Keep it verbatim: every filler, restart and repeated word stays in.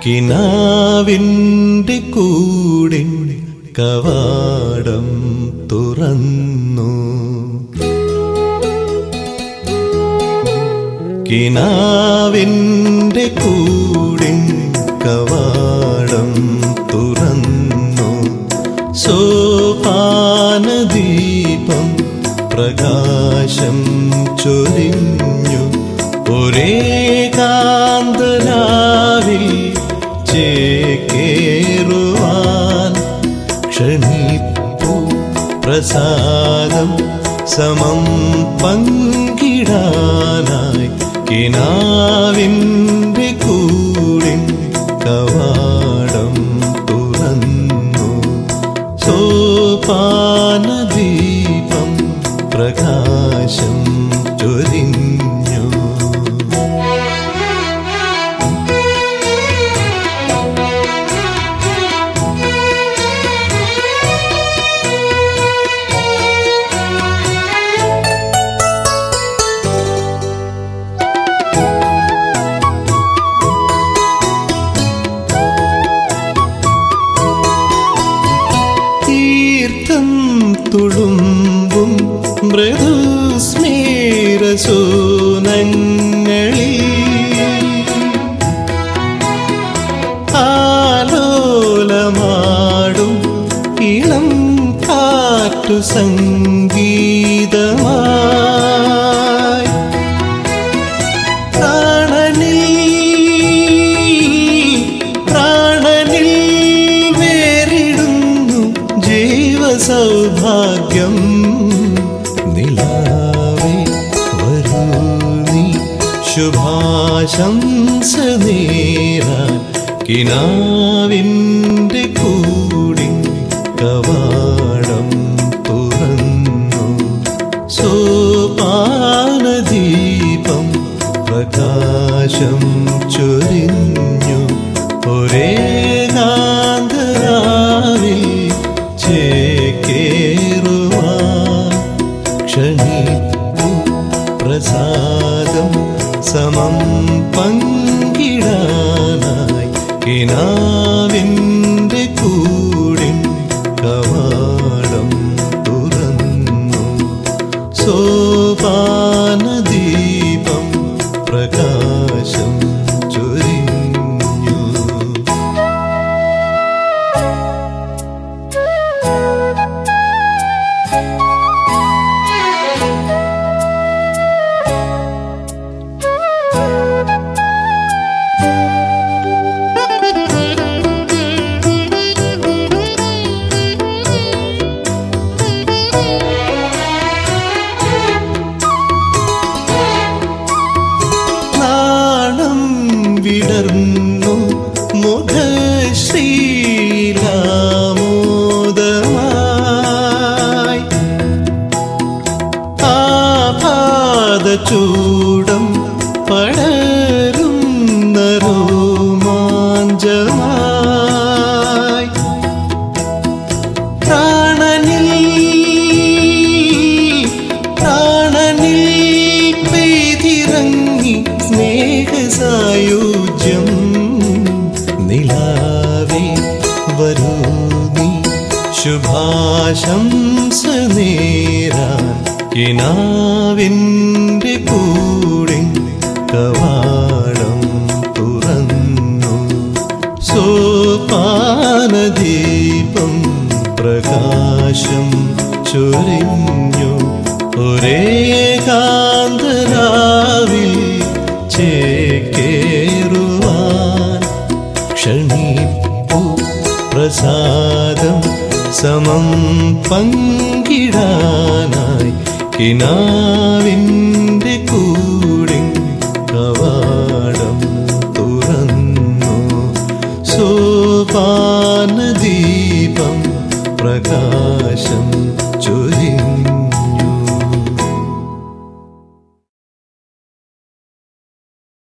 കിനാവിൻ്റെ കൂടിൻ കവാടം തുറന്നു. കിനാവിൻ്റെ കൂടിൻ കവാടം തുറന്നു. സോപാനദീപം പ്രകാശം ചൊരിഞ്ഞു. ഒരേകാന്തരാവിൽ ചേക്കേറുവാൻ ക്ഷണിപ്പു പ്രസാദം സമം പങ്കിടാനായി. കിനാവിൻ്റെ കൂടിൻ കവാടം തുറന്നു. സോപാനദീപം പ്രകാശം ചൊരിഞ്ഞു. തീർത്ഥം തുളുമ്പും മൃദുസ്മേരസൂനങ്ങളിൽ ആലോലമാടും ഇളം കാറ്റു സംഗീതമായി. പ്രാണനിൽ പ്രാണനിൽ വേറിടുന്നു ജീവസൗഭാഗ്യം. നിലാവേ വരൂ നീ ശുഭാശംസ നേരാൻ. കിനാവിൻ്റെ കൂടിൻ കവാടം തുറന്നു. സോപാനദീപം പ്രകാശം ചൊരിഞ്ഞു. ഒരേകാന്തരാവിൽ ചേക്കേറുവാൻ ക്ഷണിപ്പു പ്രസാദം സമം പങ്കിടാനായി. കിനാവിൻ്റെ കൂടിൻ കവാടം തുറന്നു. സോപാനദീപം പ്രകാശം ചൊരിഞ്ഞു. വിടർന്നു മുഖശ്രീലാമോദമായി. ആപാദചൂടം പടരുന്ന രോമാഞ്ചമായി. പ്രാണനിൽ പ്രാണനിൽ പെയ്തിറങ്ങി സ്നേഹസായുജ്യം. നിലാവേ വരൂ നീ ശുഭാശംസ നേരാൻ. കിനാവിൻ്റെ കൂടിൻ കവാടം തുറന്നു. സോപാനദീപം പ്രകാശം ചൊരിഞ്ഞു. ഒരേകാന്തരാവിൽ ചേക്കേറുവാൻ ക്ഷണിപ്പു പ്രസാദം സമം പങ്കിടാനായി. കിനാവിൻ്റെ കൂ